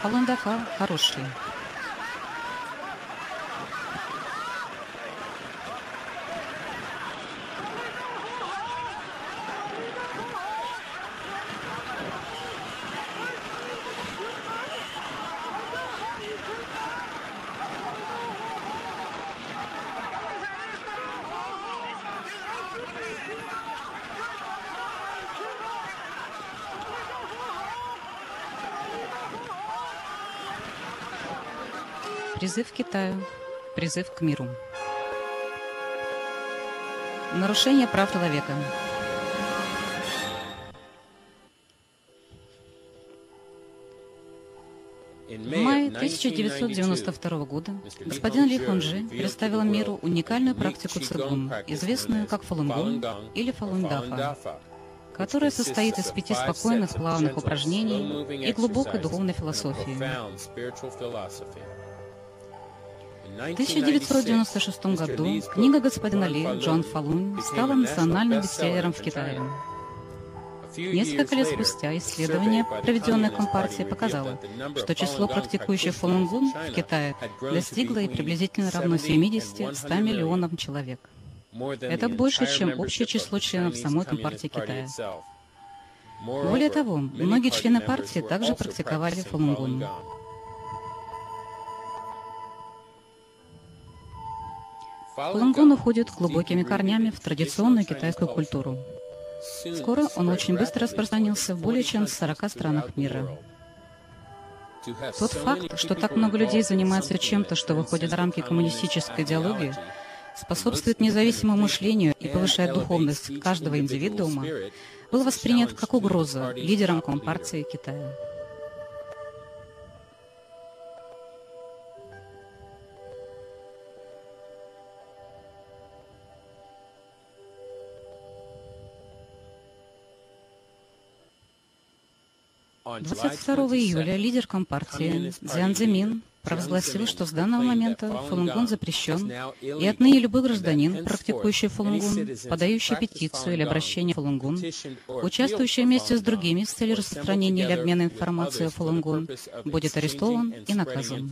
Фалун Дафа хороший. Призыв к Китаю, призыв к миру. Нарушение прав человека. В мае 1992 года господин Ли Хунджи представил миру уникальную практику цигун, известную как фалунгун или фалун дафа, которая состоит из 5 спокойных плавных упражнений и глубокой духовной философии. В 1996 году книга господина Ли «Джоан Фалун» стала национальным бестселлером в Китае. Несколько лет спустя исследование, проведенное Компартией, показало, что число практикующих фалунгун в Китае достигло и приблизительно равно 70-100 миллионам человек. Это больше, чем общее число членов самой Компартии Китая. Более того, многие члены партии также практиковали фалунгун. Фалунгун уходит глубокими корнями в традиционную китайскую культуру. Скоро он очень быстро распространился в более чем 40 странах мира. Тот факт, что так много людей занимаются чем-то, что выходит за рамки коммунистической идеологии, способствует независимому мышлению и повышает духовность каждого индивидуума, был воспринят как угроза лидерам Компартии Китая. On 22 июля лидер Компартии Цзян Цзимин провозгласил, что с данного момента фалунгун запрещен, и отныне любой гражданин, практикующий фалунгун, подающий петицию или обращение в фалунгун, участвующий вместе с другими с целью распространения или обмена информацией о фалунгун, будет арестован и наказан.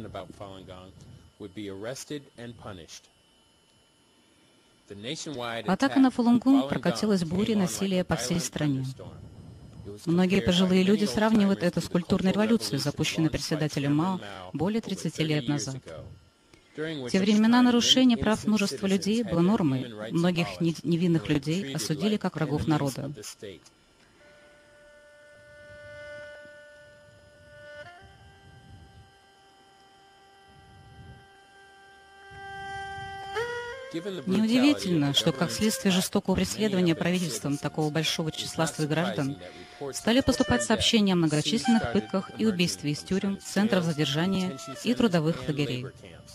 Атака на фалунгун прокатилась бурей насилия по всей стране. Многие пожилые люди сравнивают это с культурной революцией, запущенной председателем Мао более 30 лет назад. В те времена нарушение прав множества людей было нормой. Многих невинных людей осудили как врагов народа. Неудивительно, что как следствие жестокого преследования правительством такого большого числа своих граждан стали поступать сообщения о многочисленных пытках и убийстве из тюрем, центров задержания и трудовых лагерей.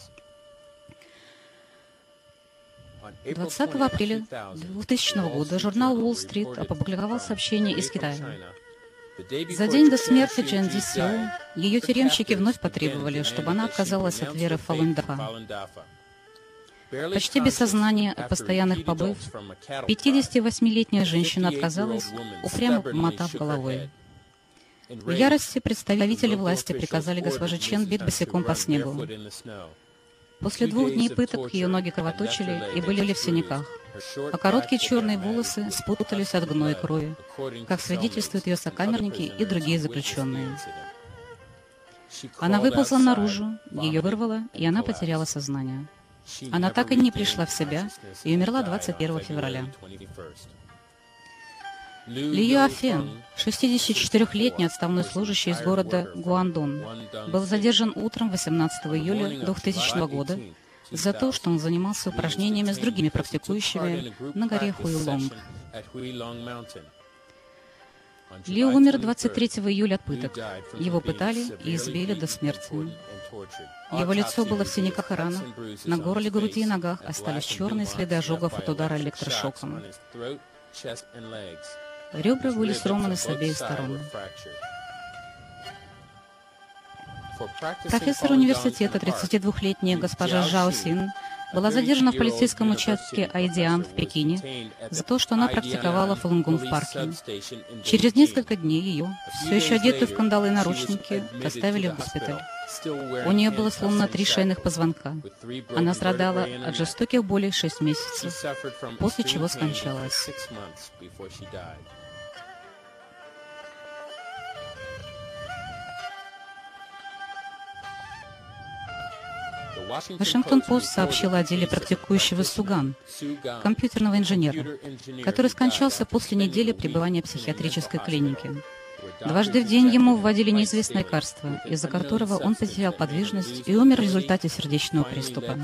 20 апреля 2000 года журнал Wall Street опубликовал сообщение из Китая. За день до смерти Чжэн Цзисю ее тюремщики вновь потребовали, чтобы она отказалась от веры в Фалун Дафа. Почти без сознания от постоянных побоев, 58-летняя женщина отказалась, упрямо помотав головой. В ярости представители власти приказали госпоже Чен бить босиком по снегу. После 2 дней пыток ее ноги кровоточили и были в синяках, а короткие черные волосы спутались от гноя и крови, как свидетельствуют ее сокамерники и другие заключенные. Она выползла наружу, ее вырвало, и она потеряла сознание. Она так и не пришла в себя и умерла 21 февраля. Ли Юафен, 64-летний отставной служащий из города Гуандун, был задержан утром 18 июля 2000 года за то, что он занимался упражнениями с другими практикующими на горе Хуилонг. Ли умер 23 июля от пыток. Его пытали и избили до смерти. Его лицо было в синяках и ранах, на горле, груди и ногах остались черные следы ожогов от удара электрошоком. Ребра были сломаны с обеих сторон. Профессор университета, 32-летняя госпожа Жао Син, была задержана в полицейском участке Айдиан в Пекине за то, что она практиковала фалунгун в парке. Через несколько дней ее, все еще одетую в кандалы и наручники, доставили в госпиталь. У нее было сломано 3 шейных позвонка. Она страдала от жестоких болей 6 месяцев, после чего скончалась. Вашингтон-Пост сообщила о деле практикующего Суган, компьютерного инженера, который скончался после недели пребывания в психиатрической клинике. Дважды в день ему вводили неизвестное лекарство, из-за которого он потерял подвижность и умер в результате сердечного приступа.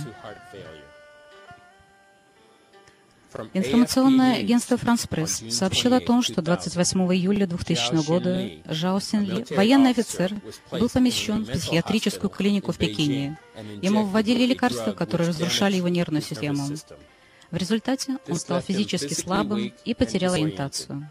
Информационное агентство «Франс Пресс» сообщило о том, что 28 июля 2000 года Жао Синли, военный офицер, был помещен в психиатрическую клинику в Пекине. Ему вводили лекарства, которые разрушали его нервную систему. В результате он стал физически слабым и потерял ориентацию.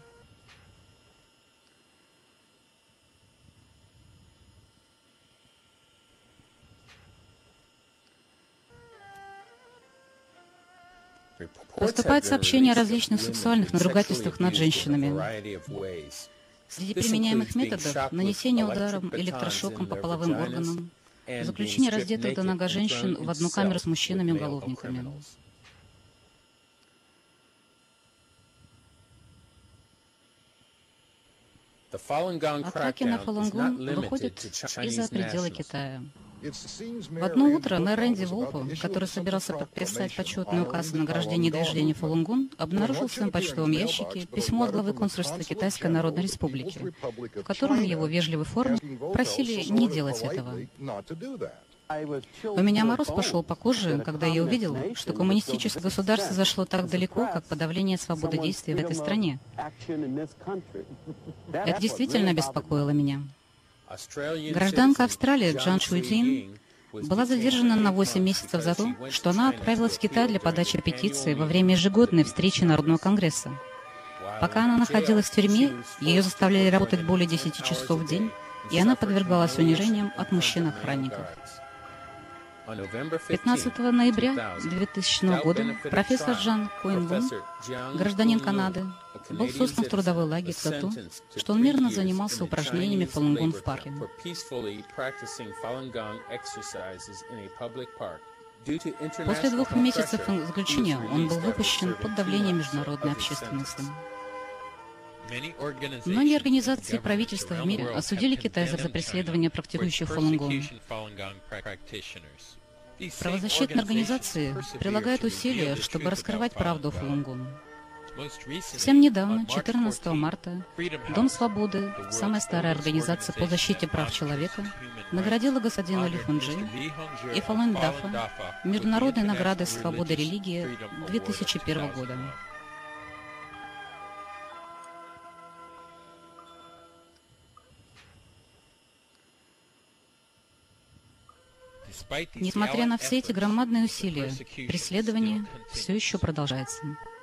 Поступают сообщения о различных сексуальных надругательствах над женщинами. Среди применяемых методов — нанесение ударом электрошоком по половым органам, заключение раздетых до нога женщин в одну камеру с мужчинами-уголовниками. Атаки на Фалунгун выходят и за пределы Китая. В одно утро мэр Рэнди Волпо, который собирался подписать почетный указ о награждении движения Фалунгун, обнаружил в своем почтовом ящике письмо от главы консульства Китайской Народной Республики, в котором в его вежливой форме просили не делать этого. У меня мороз пошел по коже, когда я увидел, что коммунистическое государство зашло так далеко, как подавление свободы действий в этой стране. Это действительно беспокоило меня. Гражданка Австралии Джан Шуйцзин была задержана на 8 месяцев за то, что она отправилась в Китай для подачи петиции во время ежегодной встречи Народного конгресса. Пока она находилась в тюрьме, ее заставляли работать более 10 часов в день, и она подвергалась унижениям от мужчин-охранников. 15 ноября 2000 года профессор Джан Куин-Лун, гражданин Канады, был сослан в трудовой лагерь за то, что он мирно занимался упражнениями Фалунгун в парке. После 2 месяцев заключения он был выпущен под давлением международной общественности. Многие организации и правительства в мире осудили Китай за преследование практикующих Фалунгун. Правозащитные организации прилагают усилия, чтобы раскрывать правду о Фалунгун. Совсем недавно, 14 марта, Дом свободы, самая старая организация по защите прав человека, наградила господина Ли Хунджи и Фалун Дафа Международной наградой свободы религии 2001 года. Несмотря на все эти громадные усилия, преследование все еще продолжается.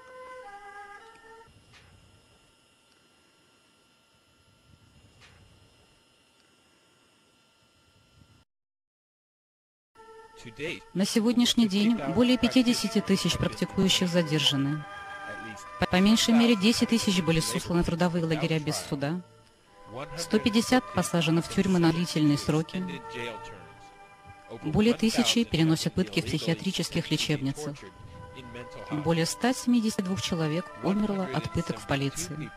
На сегодняшний день более 50 тысяч практикующих задержаны. По меньшей мере 10 тысяч были сосланы в трудовые лагеря без суда, 150 посажены в тюрьмы на длительные сроки, более 1000 переносят пытки в психиатрических лечебницах. Более 172 человек умерло от пыток в полиции.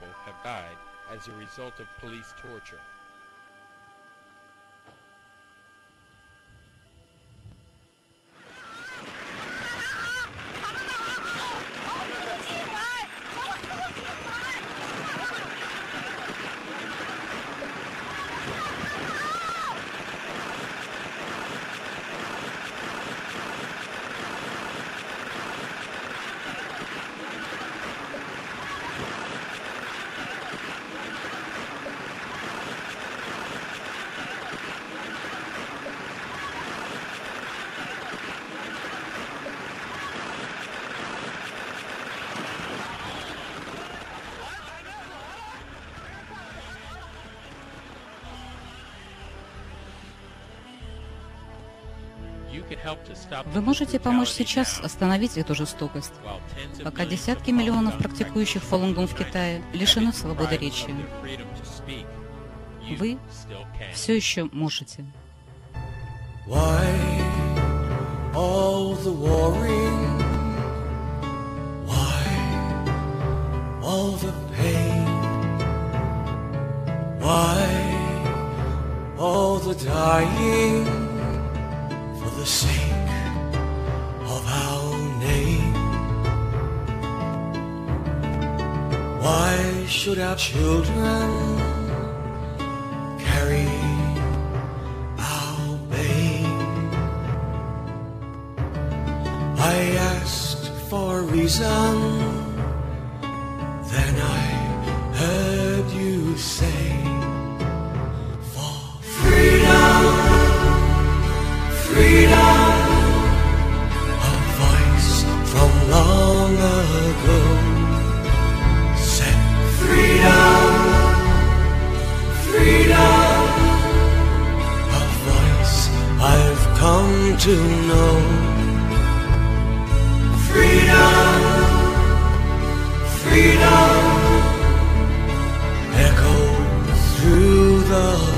Вы можете помочь сейчас остановить эту жестокость, пока десятки миллионов практикующих фалунгун в Китае лишены свободы речи. Вы все еще можете. Why all the warring? Why all the pain? Why all the dying for the sake of our name? Why should our children carry our pain? I asked for a reason, then I heard you say, for freedom, freedom, a voice from long ago said, freedom, freedom, a voice I've come to know. Freedom, freedom, echoes through the